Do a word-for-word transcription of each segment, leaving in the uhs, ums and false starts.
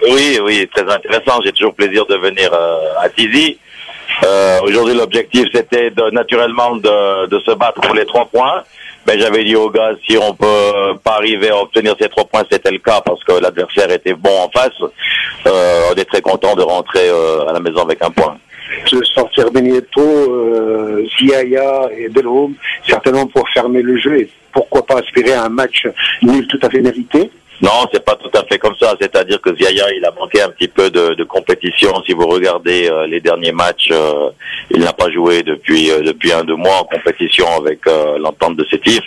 Oui, oui, très intéressant. J'ai toujours plaisir de venir euh, à Tizi. Euh, aujourd'hui, l'objectif, c'était de, naturellement de, de se battre pour les trois points. Mais j'avais dit aux gars, si on peut pas arriver à obtenir ces trois points, c'était le cas parce que l'adversaire était bon en face. Euh, on est très content de rentrer euh, à la maison avec un point. De sortir Benedetto, euh, Ziaya et Delhomme, certainement pour fermer le jeu et pourquoi pas aspirer à un match nul tout à fait mérité. Non, c'est pas tout à fait comme ça. C'est-à-dire que Ziaya, il a manqué un petit peu de, de compétition. Si vous regardez euh, les derniers matchs, euh, il n'a pas joué depuis euh, depuis un deux mois en compétition avec euh, l'entente de Sétif.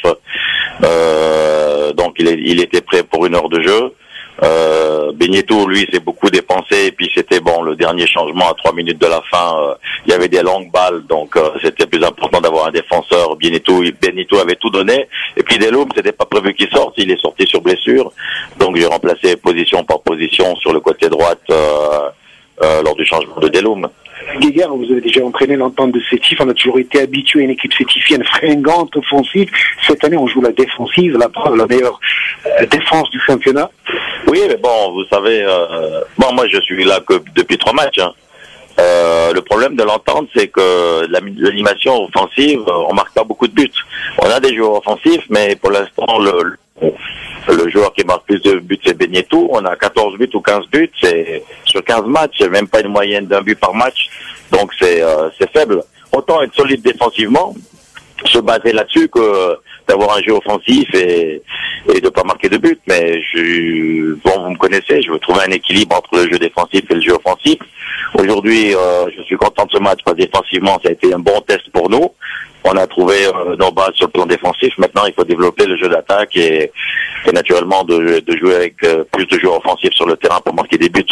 Euh, donc il, est, il était prêt pour une heure de jeu. Euh, Benedetto, lui, s'est beaucoup dépensé et puis c'était bon, le dernier changement à trois minutes de la fin, euh, il y avait des longues balles, donc euh, c'était plus important d'avoir un défenseur. Benedetto, Benedetto avait tout donné et puis Delhomme, c'était pas prévu qu'il sorte, il est sorti sur blessure, donc j'ai remplacé position par position sur le côté droite euh, euh, lors du changement de Delhomme. Guéguerre, vous avez déjà entraîné l'entente de Sétif, on a toujours été habitué à une équipe sétifienne fringante, offensive. Cette année, on joue la défensive, la preuve, la meilleure euh, défense du championnat. Oui, mais bon, vous savez, euh, bon, moi je suis là que depuis trois matchs. Hein. Euh, le problème de l'entente, c'est que l'animation offensive, on marque pas beaucoup de buts. On a des joueurs offensifs, mais pour l'instant, le, le, le joueur qui marque plus de buts, c'est Benedetto. On a quatorze buts ou quinze buts, c'est sur quinze matchs, c'est même pas une moyenne d'un but par match, donc c'est euh, c'est faible. Autant être solide défensivement, se baser là-dessus que d'avoir un jeu offensif et et de pas marquer de but. Mais je, bon, vous me connaissez, je veux trouver un équilibre entre le jeu défensif et le jeu offensif. Aujourd'hui, euh, je suis content de ce match parce que défensivement, ça a été un bon test pour nous. On a trouvé euh, nos bases sur le plan défensif. Maintenant, il faut développer le jeu d'attaque et, et naturellement de, de jouer avec euh, plus de joueurs offensifs sur le terrain pour marquer des buts.